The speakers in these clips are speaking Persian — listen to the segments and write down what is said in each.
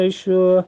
شو.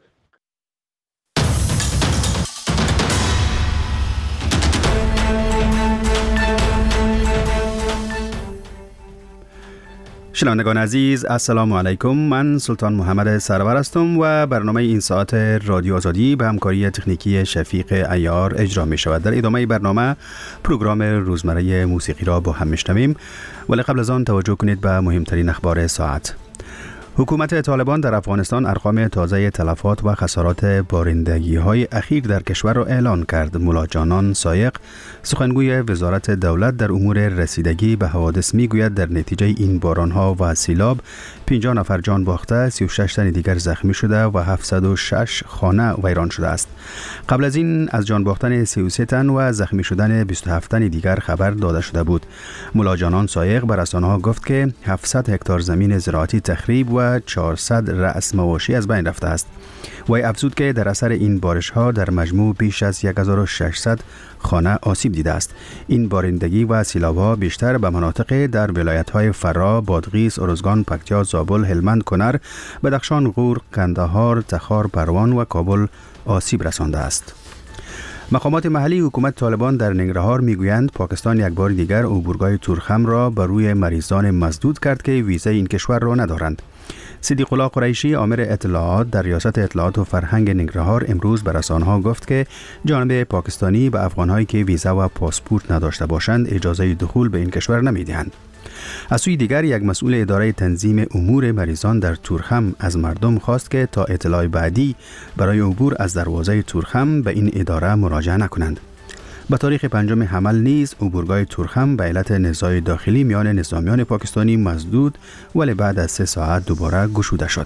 شنوندگان عزیز، السلام علیکم. من سلطان محمد سرور هستم و برنامه این ساعت رادیو آزادی به همکاری تکنیکی شفیق عیار اجرا می شود. در ادامه برنامه پروگرام روزمره موسیقی را با هم میشنویم، ولی قبل از آن توجه کنید به مهمترین اخبار ساعت. حکومت طالبان در افغانستان ارقام تازه تلفات و خسارات بارندگی‌های اخیر در کشور را اعلان کرد. ملا جانان سایق، سخنگوی وزارت دولت در امور رسیدگی به حوادث میگوید در نتیجه این باران‌ها و سیلاب 50 نفر جان باخته، 36 تن دیگر زخمی شده و 706 خانه ویران شده است. قبل از این از جان باختن 33 تن و زخمی شدن 27 تن دیگر خبر داده شده بود. ملا جانان سایق به رسانه‌ها گفت که 700 هکتار زمین زراعتی تخریب و 400 رأس مواشی از بین رفته است. وی افزود که در اثر این بارش‌ها در مجموع بیش از 1600 خانه آسیب دیده است. این بارندگی و سیلاب‌ها بیشتر به مناطق در ولایت‌های فرا، بادغیس، ارزگان، پکتیا، زابل، هلمند، کنر، بدخشان، غور، قندهار، تخار، پروان و کابل آسیب رسانده است. مقامات محلی حکومت طالبان در ننگرهار میگویند پاکستان یک بار دیگر عبورگاه تورخم را بر روی مریضان مسدود کرد که ویزه این کشور را ندارند. صدیق الله قریشی، آمر اطلاعات در ریاست اطلاعات و فرهنگ ننگرهار، امروز به رسانه‌ها گفت که جانب پاکستانی به افغان‌هایی که ویزه و پاسپورت نداشته باشند اجازه دخول به این کشور نمی‌دهند. از سوی دیگر یک مسئول اداره تنظیم امور مریضان در تورخم از مردم خواست که تا اطلاع بعدی برای عبور از دروازه تورخم به این اداره مراجعه نکنند. به تاریخ 5 حمل نیز عبورگاه تورخم به علت نزاع داخلی میان نظامیان پاکستانی مسدود، ولی بعد از 3 ساعت دوباره گشوده شد.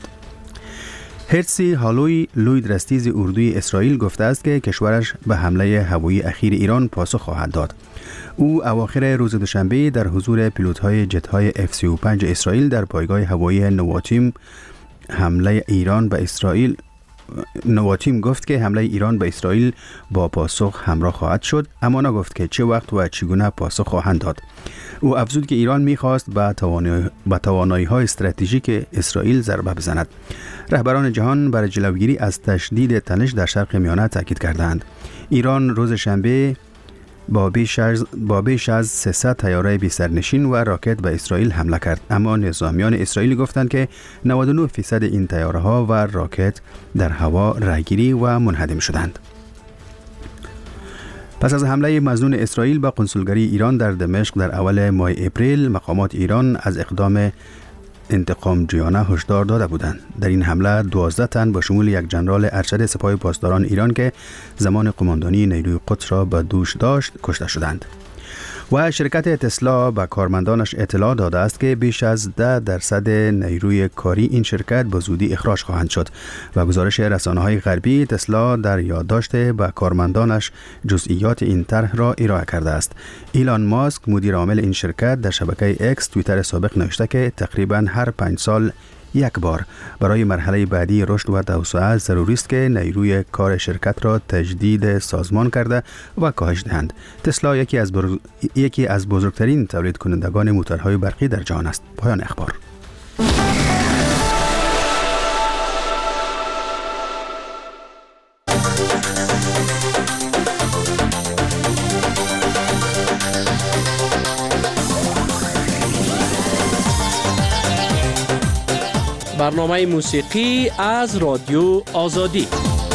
هرسی هالوی، لوید رستیز اردوی اسرائیل گفته است که کشورش به حمله هوایی اخیر ایران پاسخ خواهد داد. او اواخر روز دوشنبه در حضور پیلوت‌های جت‌های F-35 اسرائیل در پایگاه هوایی نواتیم گفت که حمله ایران به اسرائیل با پاسخ همراه خواهد شد، اما نگفت که چه وقت و چگونه پاسخ خواهند داد. او افزود که ایران می‌خواست به توانایی‌های استراتژیک اسرائیل ضربه بزند. رهبران جهان برای جلوگیری از تشدید تنش در شرق میانه تاکید کردند. ایران روز شنبه با بیش از 300 طیاره بی‌سرنشین و راکت به اسرائیل حمله کرد، اما نظامیان اسرائیل گفتند که 99% این طیاره‌ها و راکت در هوا رهگیری و منهدم شدند. پس از حمله مظنون اسرائیل به قنسولگری ایران در دمشق در اول ماه اپریل، مقامات ایران از اقدام انتقام جویانه هشدار داده بودند. در این حمله 12 تن با شمول یک جنرال ارشد سپاه پاسداران ایران که زمان قماندانی نیروی قدس را به دوش داشت کشته شدند. و شرکت تسلا به کارمندانش اطلاع داده است که بیش از 10% نیروی کاری این شرکت به زودی اخراج خواهند شد. و گزارش رسانه‌های غربی، تسلا در یادداشت به کارمندانش جزئیات این طرح را ارائه کرده است. ایلان ماسک، مدیر عامل این شرکت، در شبکه اکس توییتر سابق نوشته که تقریباً هر 5 سال یک بار برای مرحله بعدی رشد و توسعه ضروری است که نیروی کار شرکت را تجدید سازمان کرده و کاهش دهند. تسلا یکی از بزرگترین تولید کنندگان موتورهای برقی در جهان است. پایان اخبار. برنامه موسیقی از رادیو آزادی.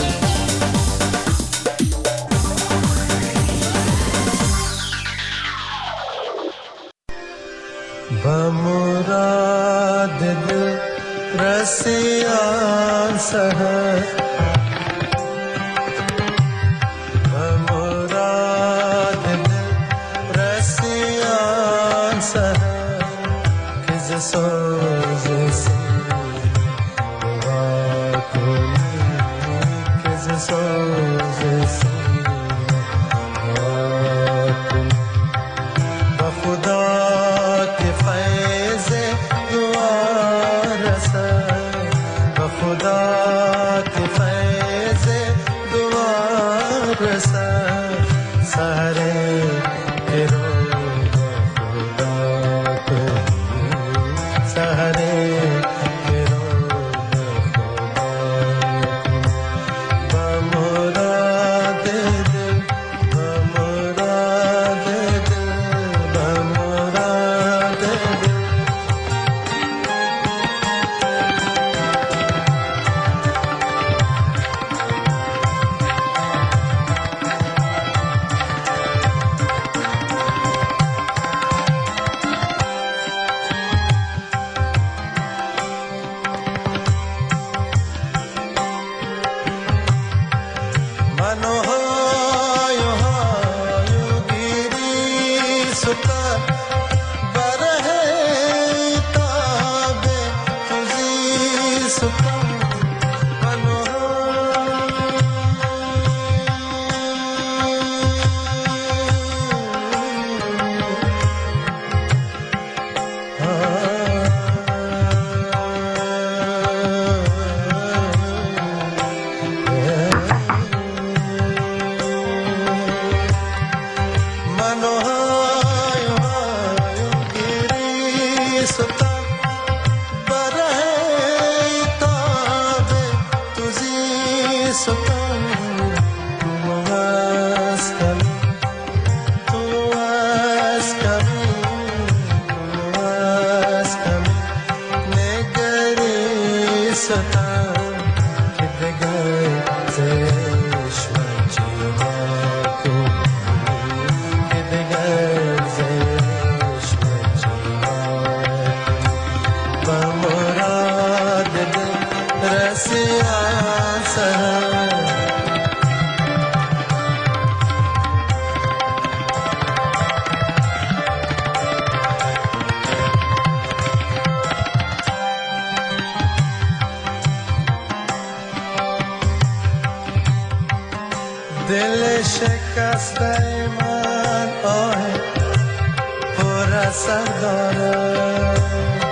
بمراد دل رسیان سهر، بمراد دل رسیان سهر که ز سوز دل شکسته من آه پر اثر دارد،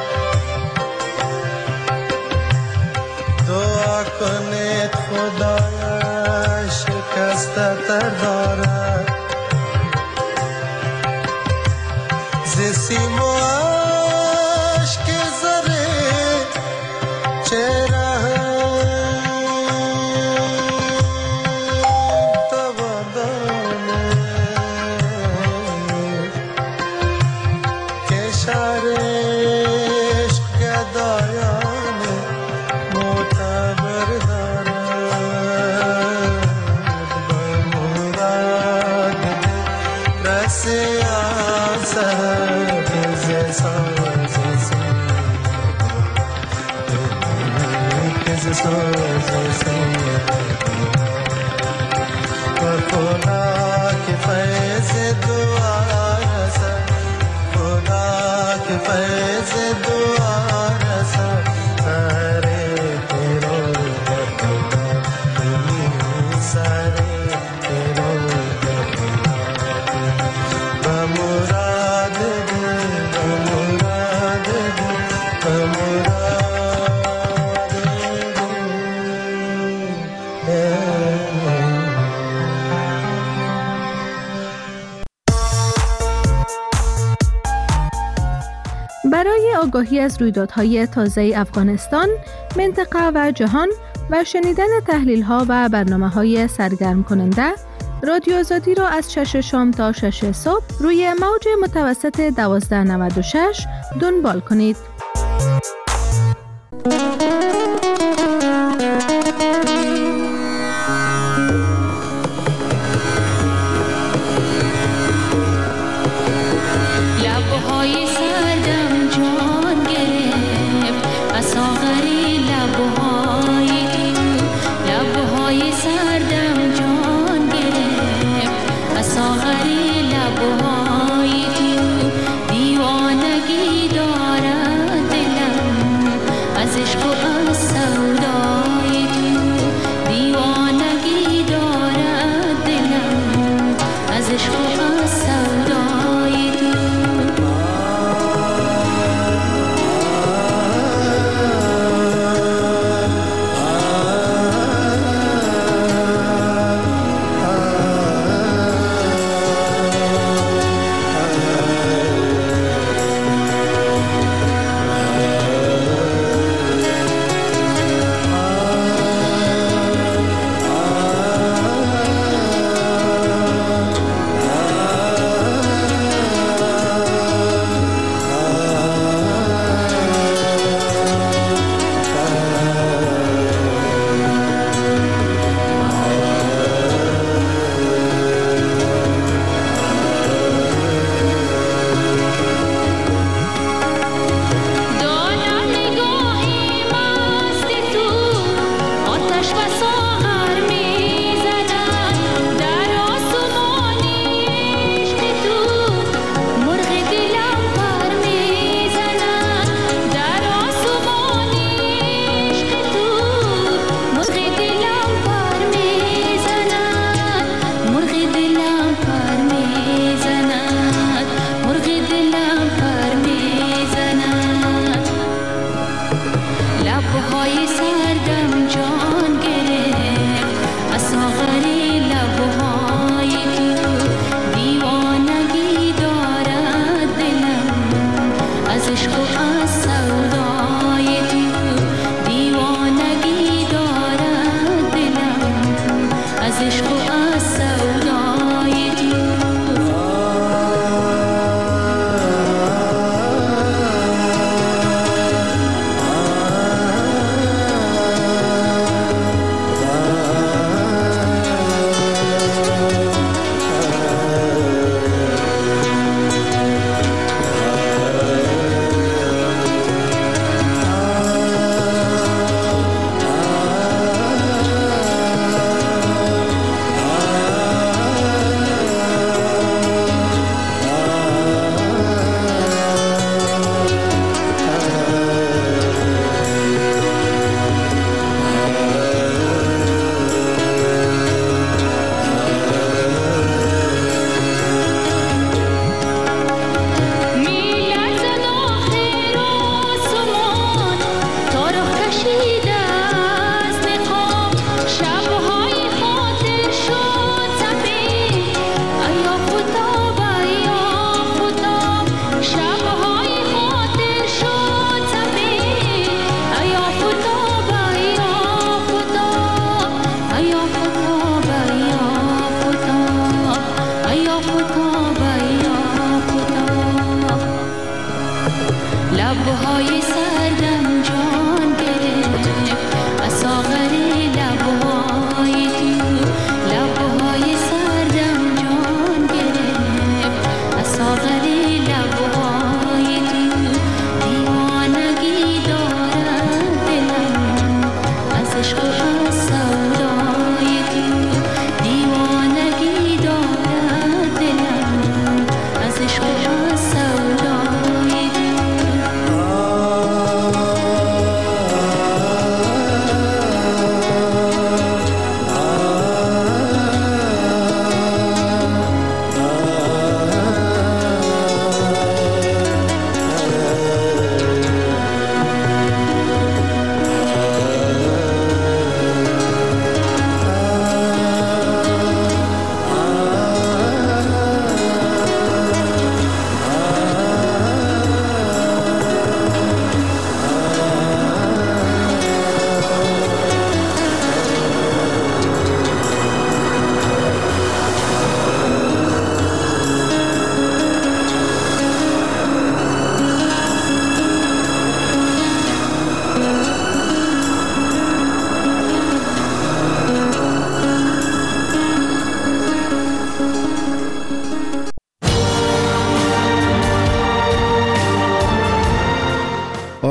دعا کنید خدایا شکسته تر دارد، ز سیم و اشک زره چهره برای آگاهی از رویدادهای تازه افغانستان، منطقه و جهان و شنیدن تحلیل‌ها و برنامه‌های سرگرم کننده، رادیو آزادی را از 6 شام تا 6 صبح روی موج متوسط 1296 دنبال کنید. لبهای سردم جان گرفت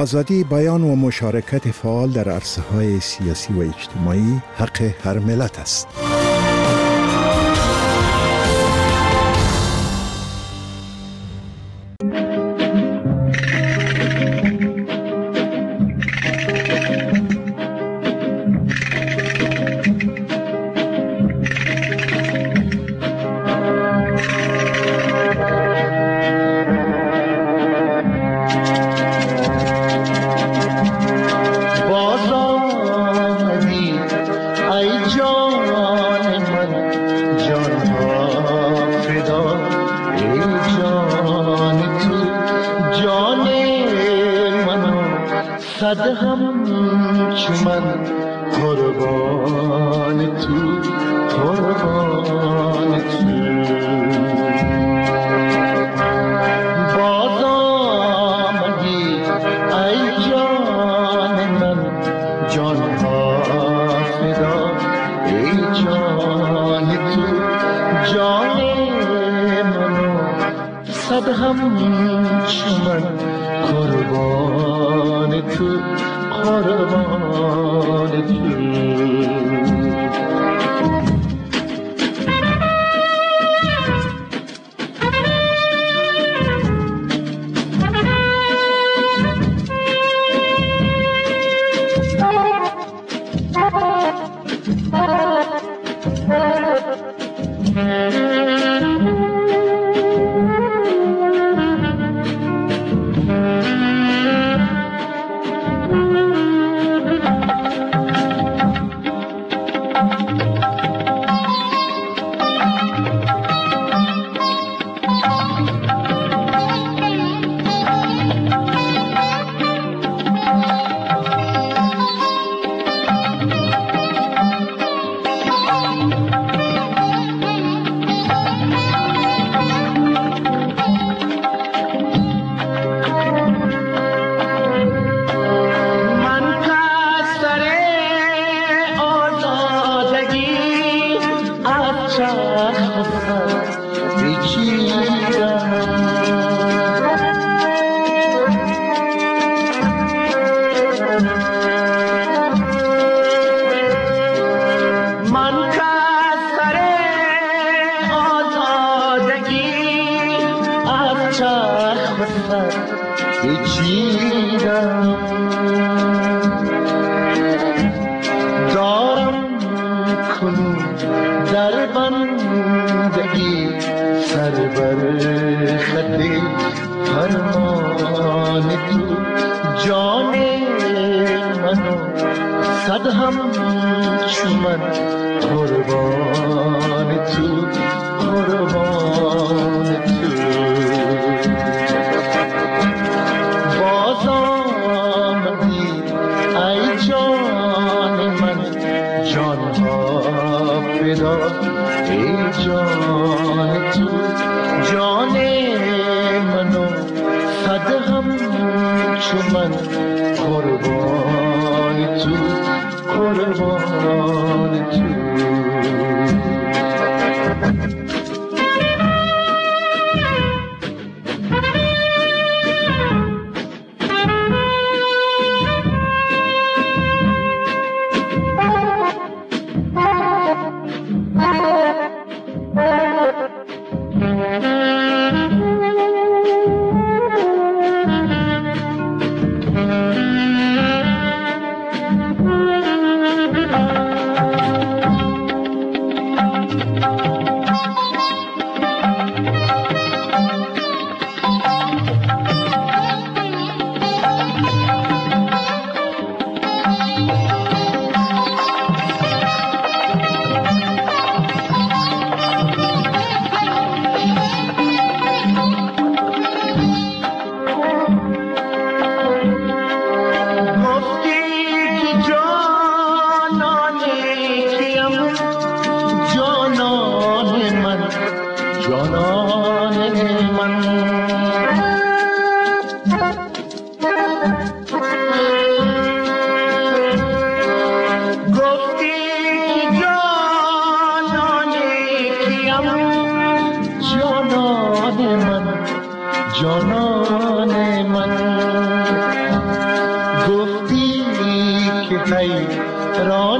آزادی بیان و مشارکت فعال در عرصه‌های سیاسی و اجتماعی حق هر ملت است. صد هم چمن قربان تو، قربان تو. باز آمدی ای جان من، جان ها فدا ای جان تو، جان منو صد هم چمن قربان تو، قربان تو.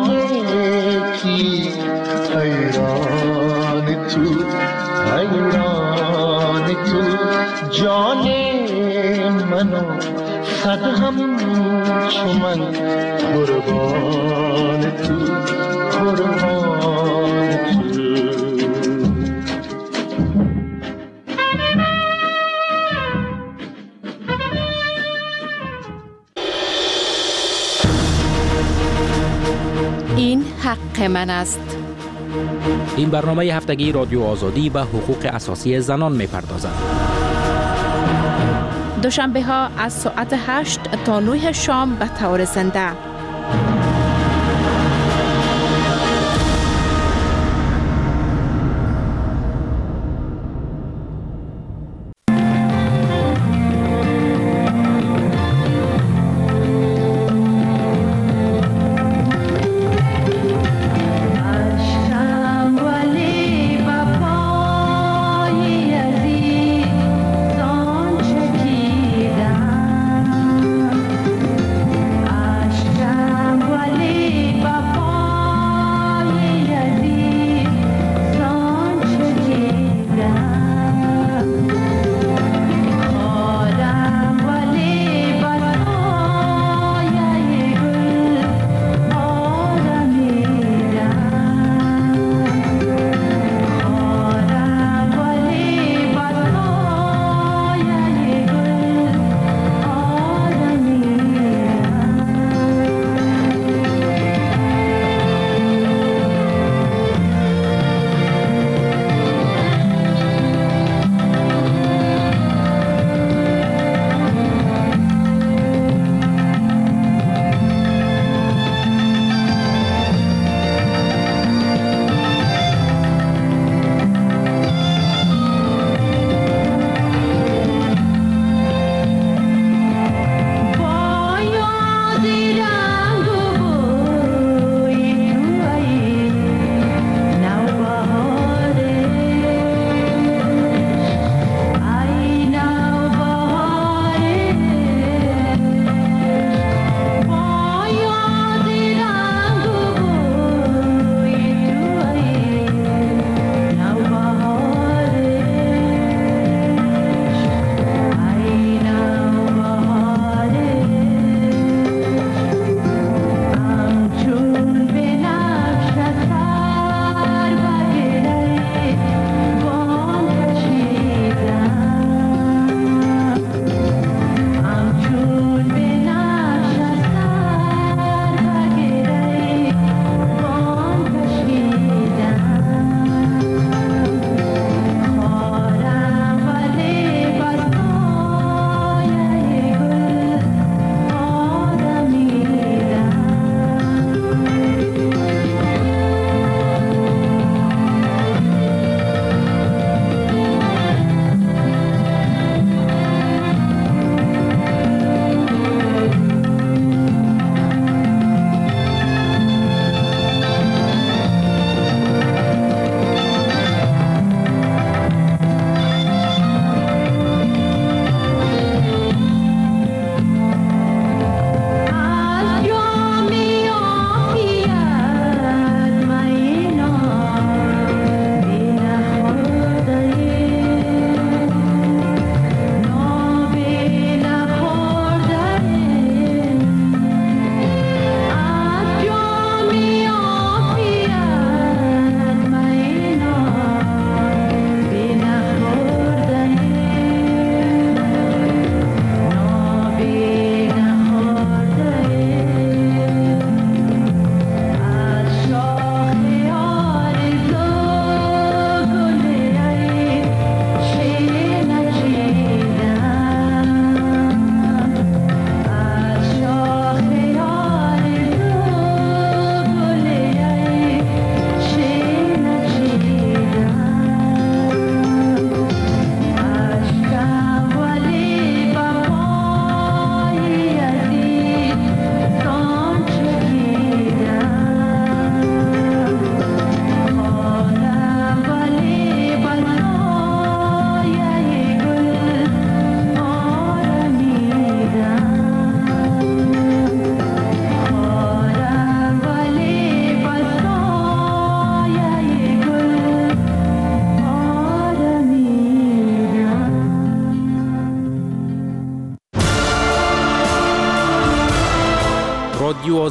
کی حیران تو جان منو صد هم چو من قربان تو این حق من است. این برنامه هفتگی رادیو آزادی به حقوق اساسی زنان می‌پردازد. دوشنبه ها از ساعت 8 تا 9 شام به طور زنده. Ashtam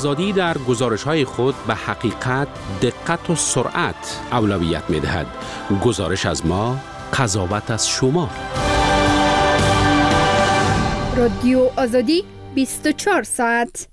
آزادی در گزارش‌های خود به حقیقت، دقت و سرعت اولویت می‌دهد. گزارش از ما، قضاوت از شما. رادیو آزادی 24 ساعت.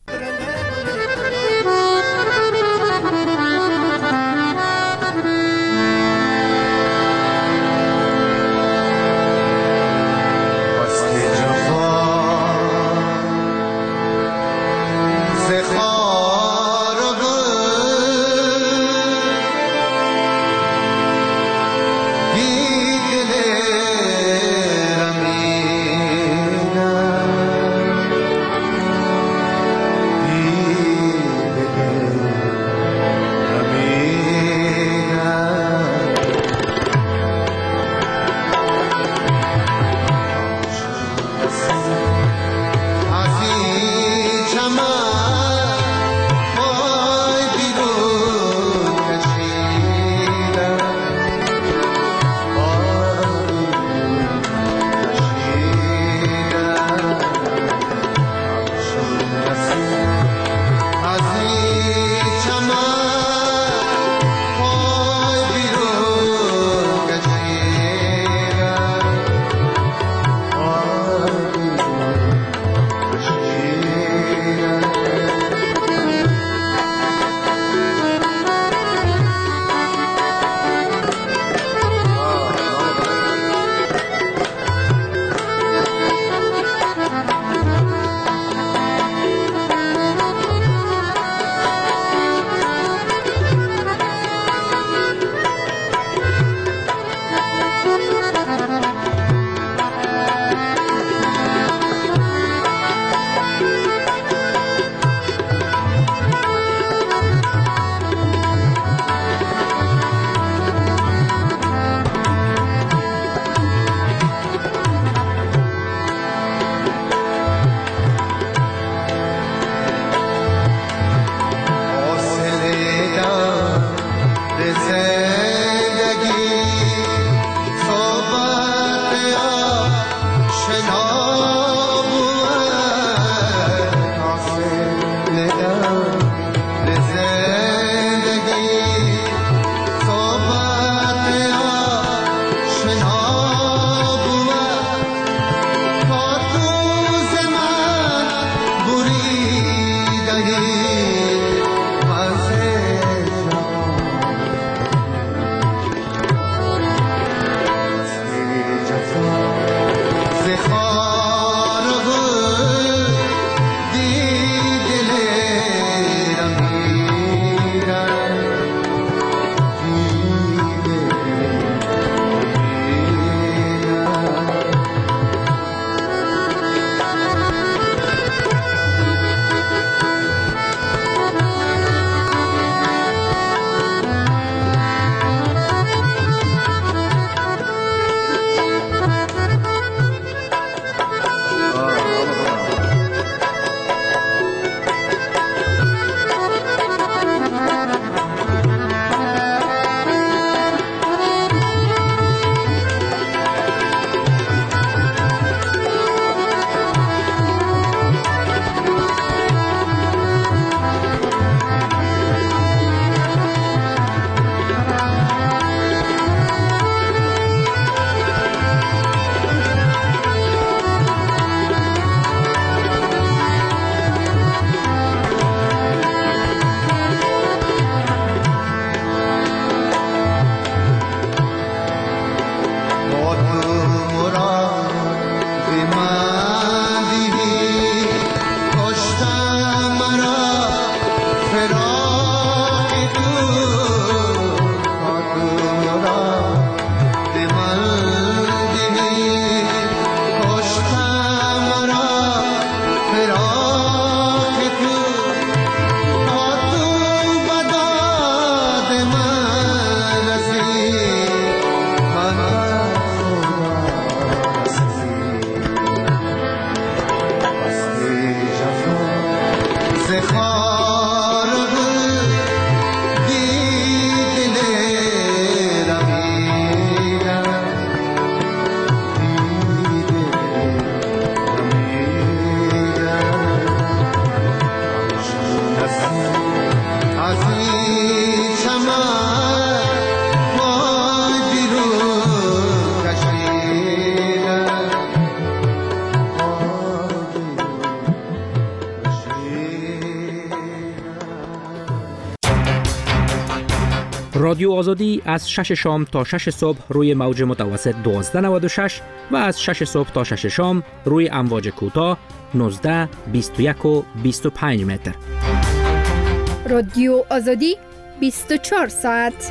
رادیو آزادی از 6 شام تا 6 صبح روی موج متوسط 1296 و از 6 صبح تا 6 شام روی امواج کوتاه 19، 21 و 25 متر. رادیو آزادی 24 ساعت.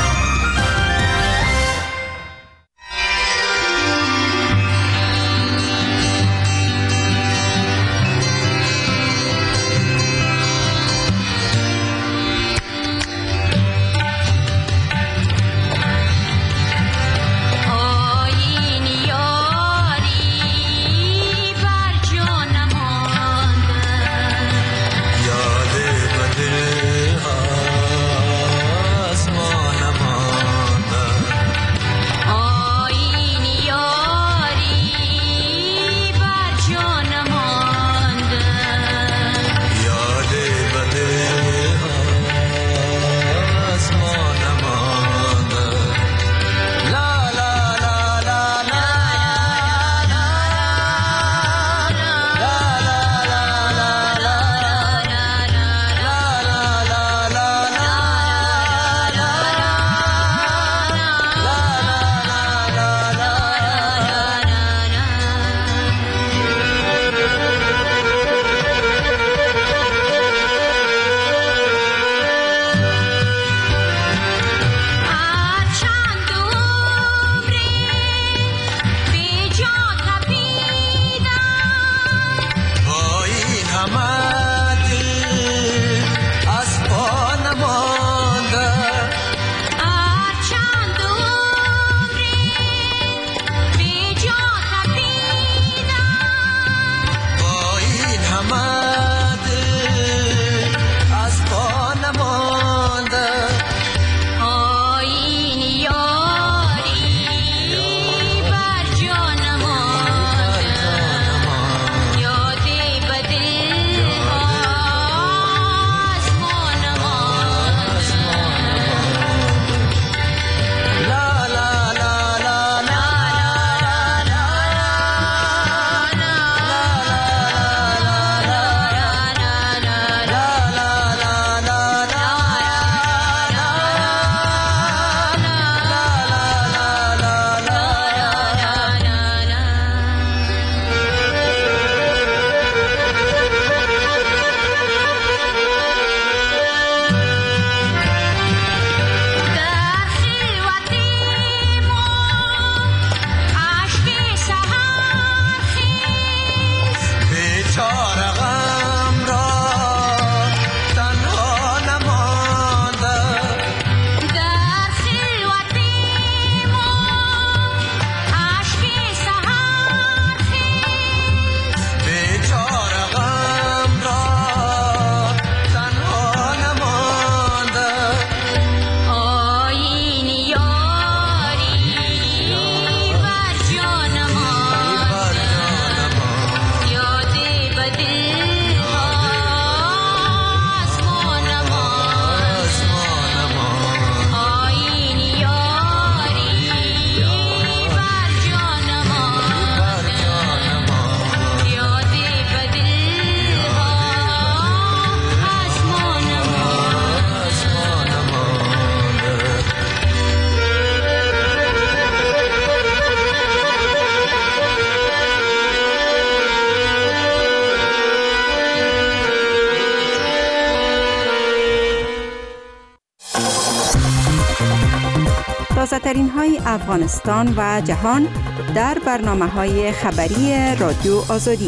تازه‌ترین های افغانستان و جهان در برنامه‌های خبری رادیو آزادی.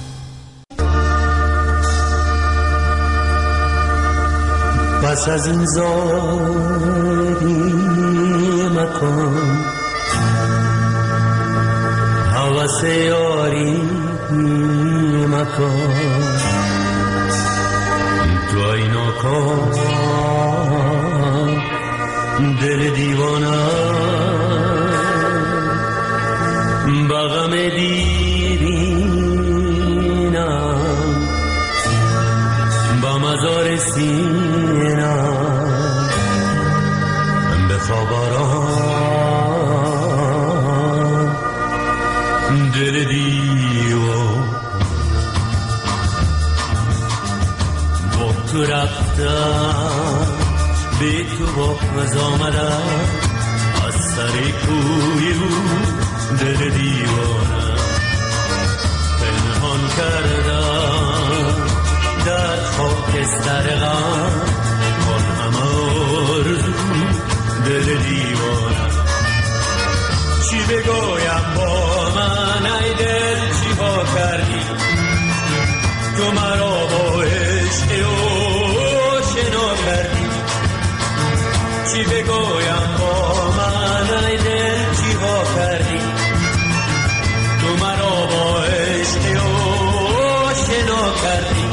پس از این زاری مکن هوس یاری مکن تو اینا کن دل دیوانه بغم دیرینم با مزار سینم بخواب آرام دل دیوان با تو رفتم بی تو باز آمدم از سر کوی او دل دیوانم پنهان کردم در خاکستر غم آن همه آرزو دل دیوانم چی بگویم با من ای دل چی ها کردی تو مرا با عشق او شنا کردی چی بگویم با من ای دل چی ها کردی تو مرا با عشق او شنا کردی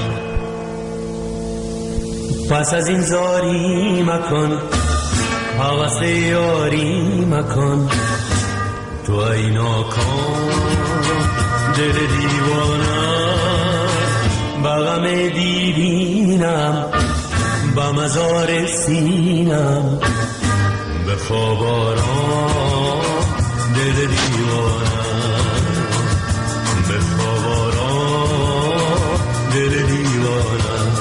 پس از این زاری مکن حوث یاری مکن تو ای ناکام دل دیوانم با غم دیرینم با مزار سینم به خواب آرام دل دیوانم به خواب آرام دل دیوانم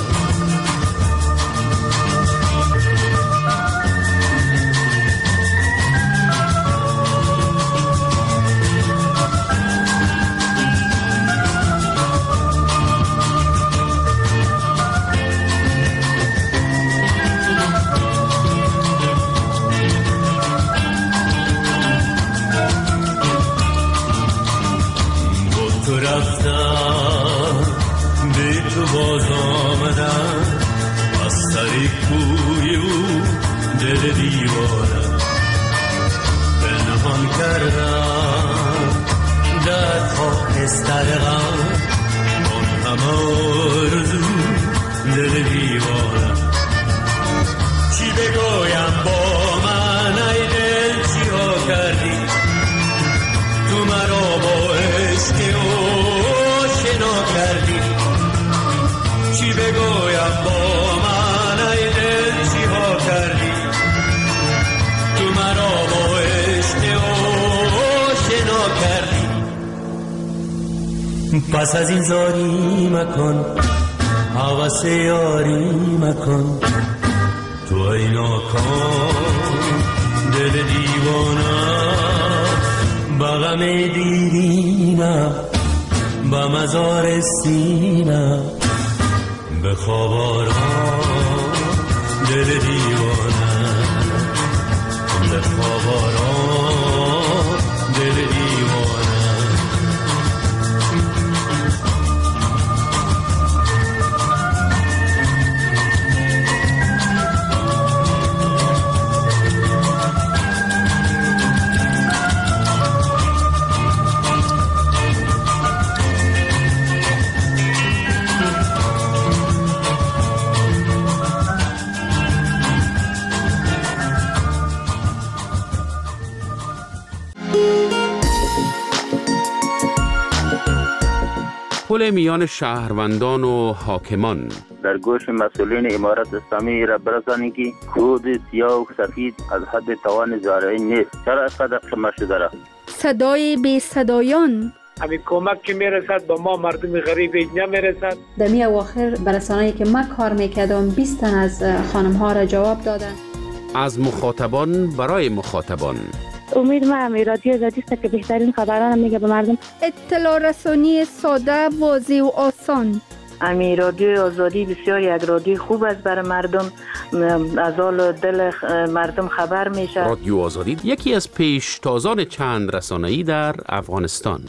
باز آمدم از سر کوی او دل دیوانم پنهان کردم در خاکستر غم آن همه آرزو دل دیوانم چی بگویم با من ای دل چی ها کردی تو مرا با عشق او شنا کردی چی بگویم با من ای دل چی ها کردی تو مرا با عشق او شنا کردی پس از این زاری مکن حوث یاری مکن تو ای ناکام دل دیوانم با غم دیرینم با مزار سینم به خواب آرام دل دیوانم به خواب آرام دل دیوانم پل میان شهروندان و حاکمان در گوش مسئولین امارت اسلامی را برسانید که کود سیاه و سفید از حد توان زارعی نیست. چرا اینقدر قمه شده را؟ صدای بی صدایان همین کمک که میرسد با ما مردم غریب اینجا میرسد. در می اواخر برسانه‌ای که من کار میکردم 20 تن از خانم ها را جواب دادن. از مخاطبان برای مخاطبان امید من رادیو آزادی است که بهترین خبران میگه به مردم. اطلاع رسانی ساده، واضح و آسان. امی رادیو آزادی بسیار یک رادیو خوب است برای مردم، از حال دل مردم خبر میشه. رادیو آزادی یکی از پیشتازان چند رسانه‌ای در افغانستان.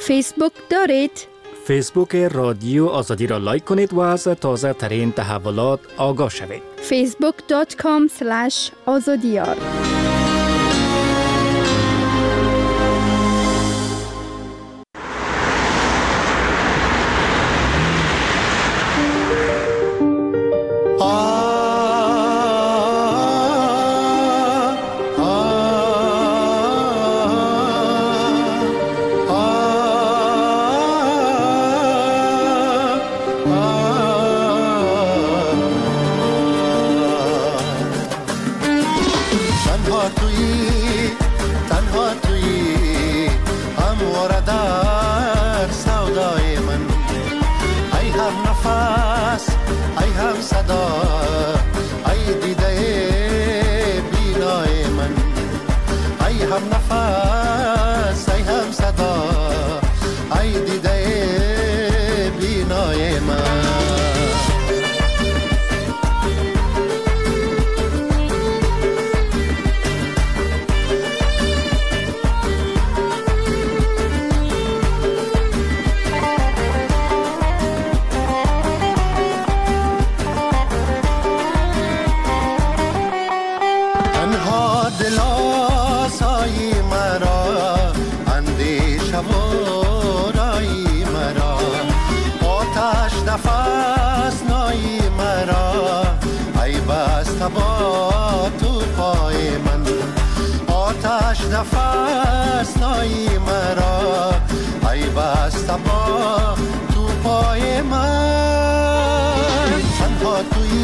فیسبوک دارید؟ فیسبوک رادیو آزادی را لایک کنید و از تازه ترین تحولات آگاه شوید. facebook.com/azadiyar. نفس نایی مرا ای بسته با تو پای من تنها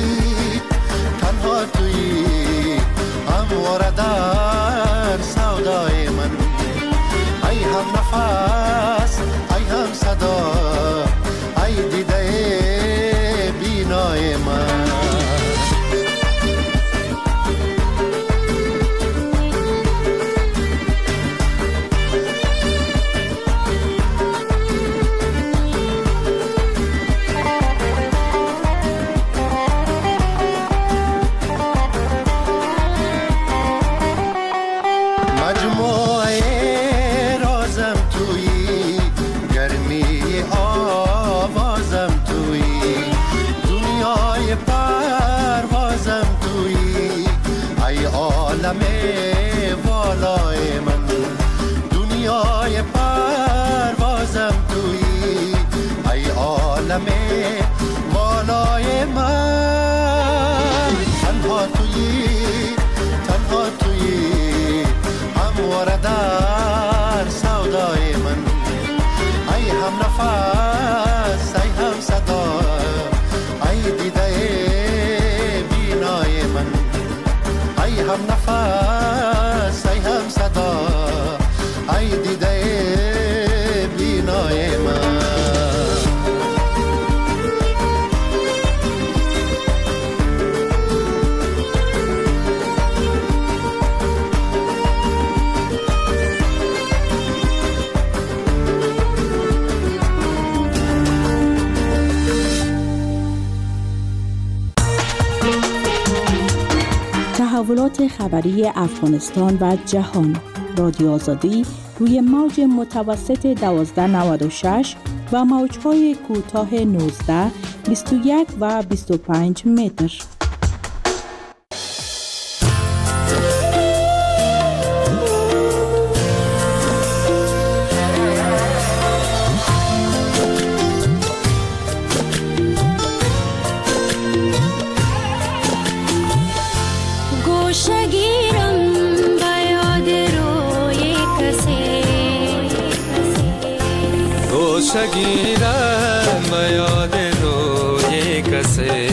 تویی همواره در سودای من ای هم نفس ای هم صدا ای دیده بینای من والای من دنیای پروازم تویی ای عالم والای من تنها تویی همواره در سودای من ای هم نفس ای هم صدا ای دیده بینای من ای هم نفس ای هم صدا ای دیده بینای من تحولات خبری افغانستان و جهان. رادیو آزادی روی موج متوسط 1296 و موج‌های کوتاه 19، 21 و 25 متر. شگیرم به یاد روی کسی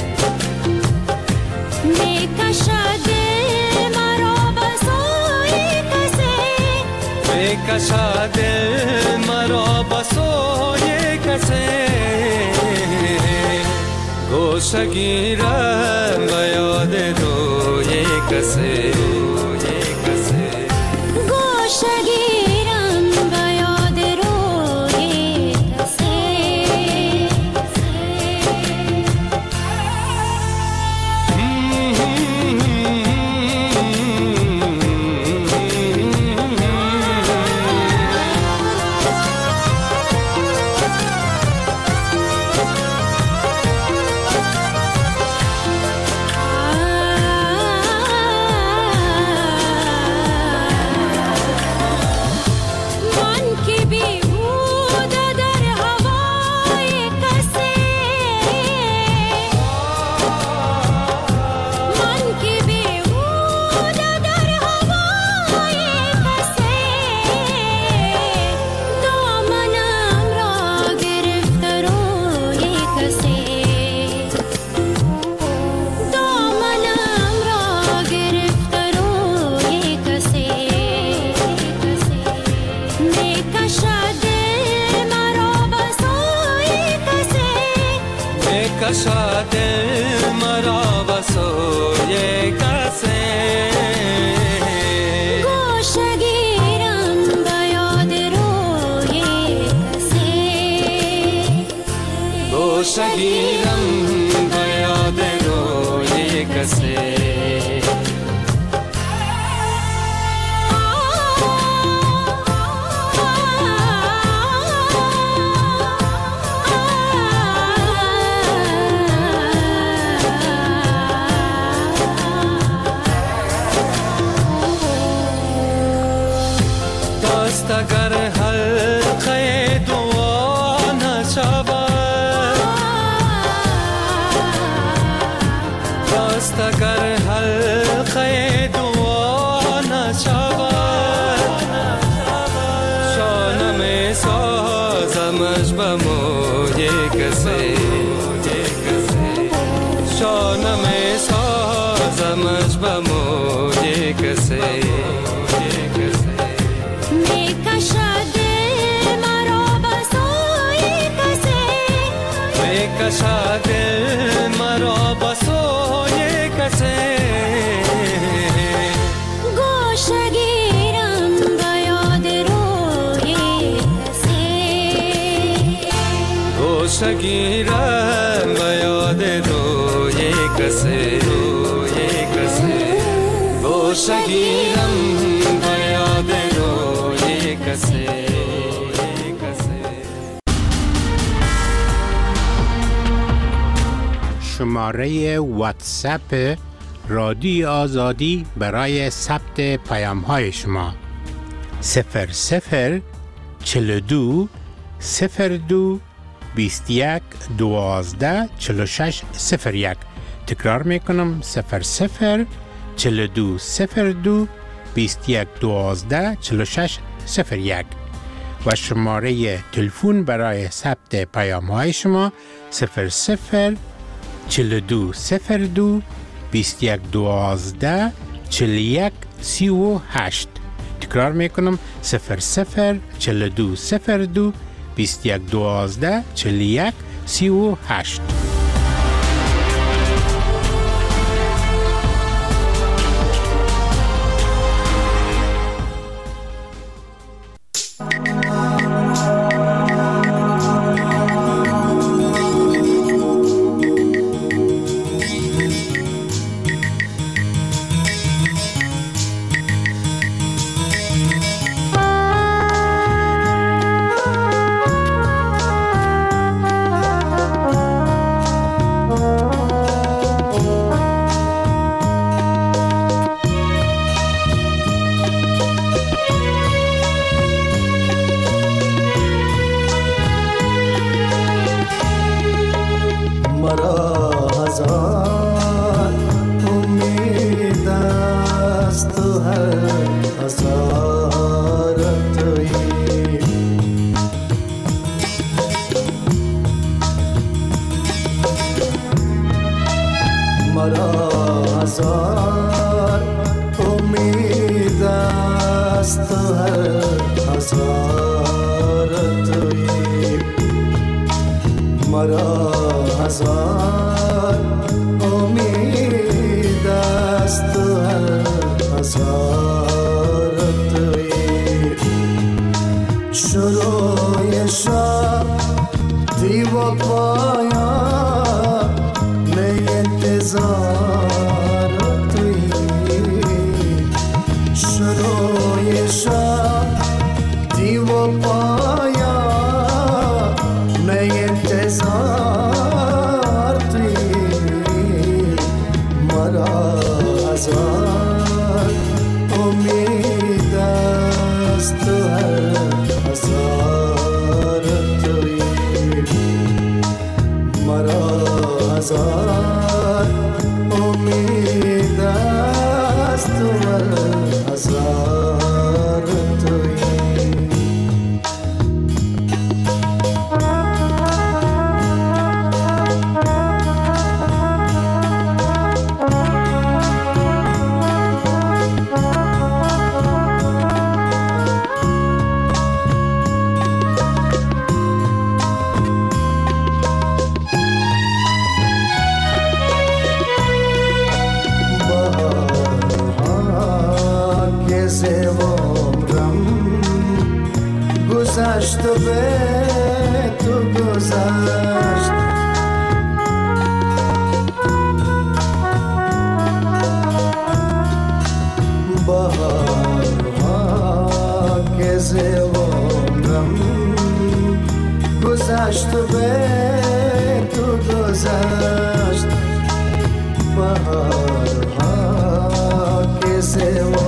میکشد مرا به سوی کسی میکشد مرا به سوی کسی گوشه گیرم به یاد روی کسی کشد دل مرا به سوی کسی گوشه گیرم به یاد روی کسی گوشه گیرم به یاد روی کسی اگر حلقه دعا نشود دست اگر حلقه دعا نشود شانه می سازمش به موی کسی شانه می سازمش به موی کسی کشد دل مرا به سوی کسی گوشه گیرم به یاد روی کسی گوشه گیرم به یاد روی کسی گوشه گیرم به یاد روی کسی شماره واتساپ رادیو آزادی برای ثبت پیام های شما 00 42 02 21 12 46 01. تکرار میکنم 00 42 02 21 12 46 01 و شماره تلفن برای ثبت پیام های شما 00 42 02 21 12 41 38. تکرار میکنم 00 42 02 21 12 41 38. گذشت و به تو گذشت. بهارها که ز عمرم گذشت و به تو گذشت. بهارها که ز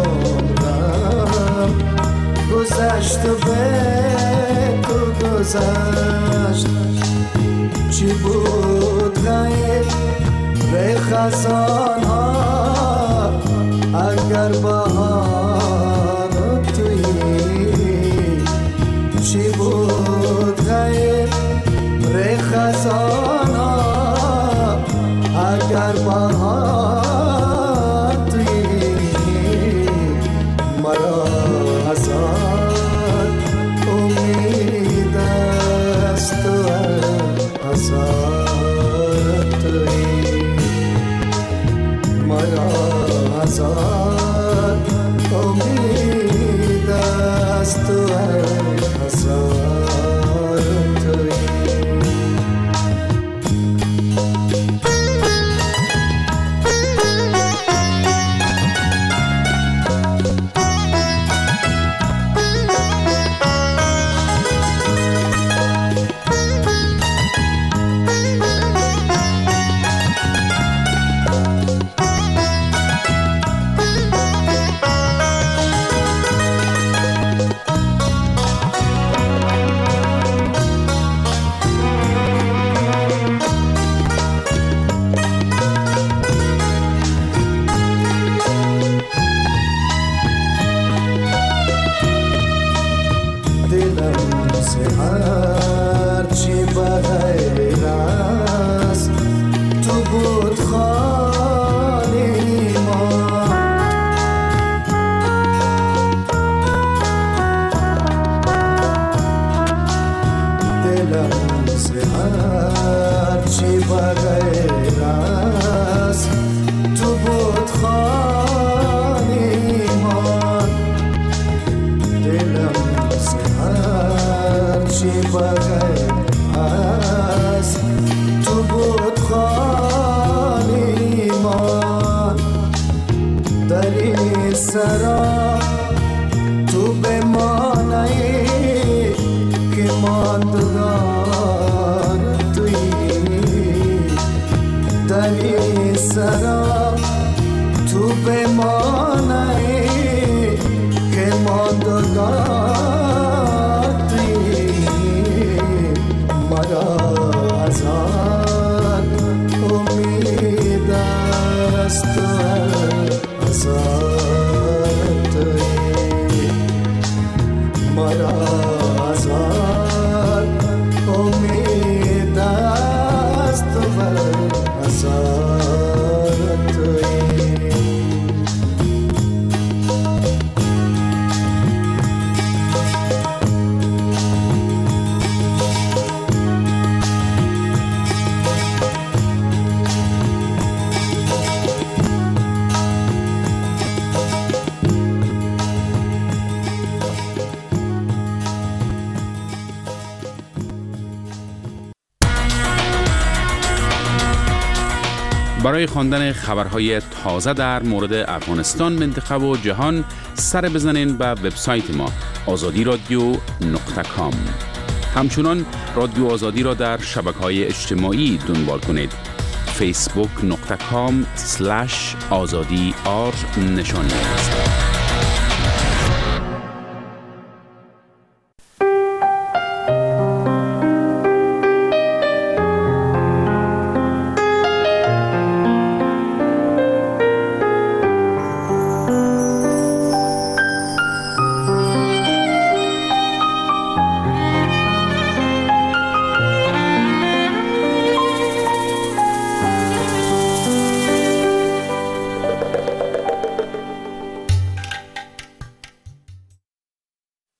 عمرم گذشت و به تو گذشت. چی بود غیر خزان ها اگر بهار تویی؟ چی بود غیر خزان ها اگر بهار تویی؟ مرا هزار امید است و هزار تویی. مرا هزار امید است و هزار تویی. برای خواندن خبرهای تازه در مورد افغانستان، منطقه و جهان سر بزنین به وبسایت ما azadiradio.com. همچنان رادیو آزادی را در شبکه‌های اجتماعی دنبال کنید. facebook.com/azadi_r نشانی است.